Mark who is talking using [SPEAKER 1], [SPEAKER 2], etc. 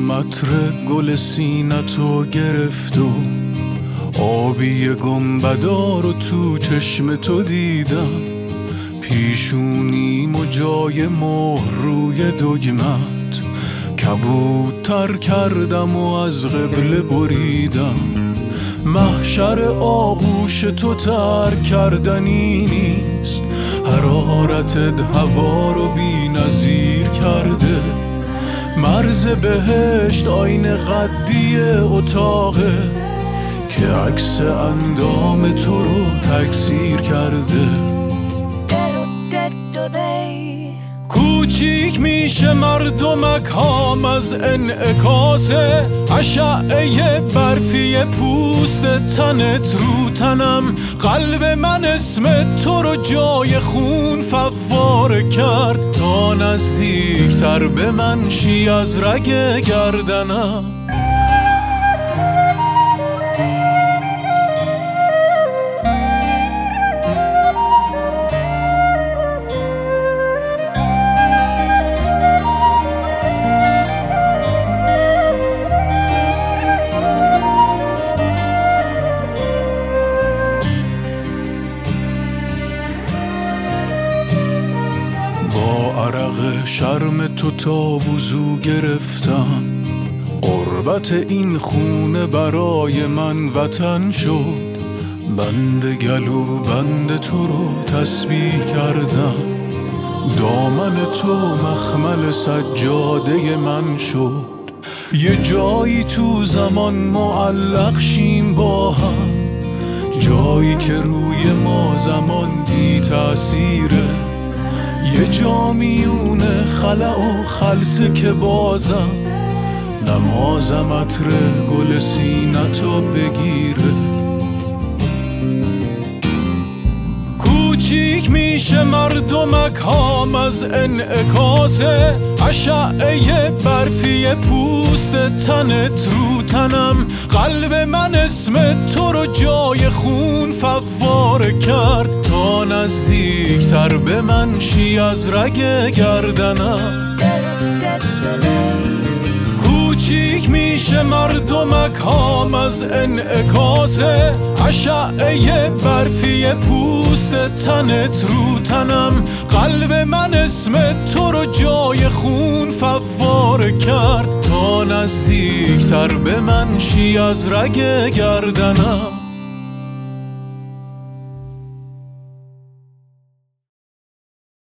[SPEAKER 1] نازم عطر گل سینتو گرفت و آبی گنبدار و تو چشم تو دیدم، پیشونیم و جای مهر روی دگمت کبوتر کردم و از قبله بریدم. محشر آغوش تو ترک کردنی نیست، حرارتت هوا رو بی نظیر کرده. مرز بهشت آینه قدی اتاقه که عکس اندام تو رو تکثیر کرده. کوچیک میشه مردمک هام از انعکاس اشعه برفی پوست تنت رو تنم. قلب من اسم تو رو جای خون فواره کرد تا نزدیکتر به من شی از رگ گردنم. عرق شرم تو تا وضو گرفتم، قربت این خونه برای من وطن شد. بند گلو بند تو رو تسبیح کردم، دامن تو مخمل سجاده من شد. یه جایی تو زمان معلق شیم با هم، جایی که روی ما زمان بی تأثیره. یه جا میونه خلع و خلصه که بازم نمازم عطر گل سینتو بگیره. کوچیک میشه مردمک هام از انعکاس اشعه برفی پوست تنت رو تنم. قلب من اسم تو رو جای خون فواره کرد تا نزدیکتر به من شی از رگ گردنم. کوچیک میشه مردمک هام از انعکاس اشعه برفی پوست تنت رو تنم. قلب من اسم تو رو جای خون فواره کرد تا نزدیکتر به من شی از رگ گردنم.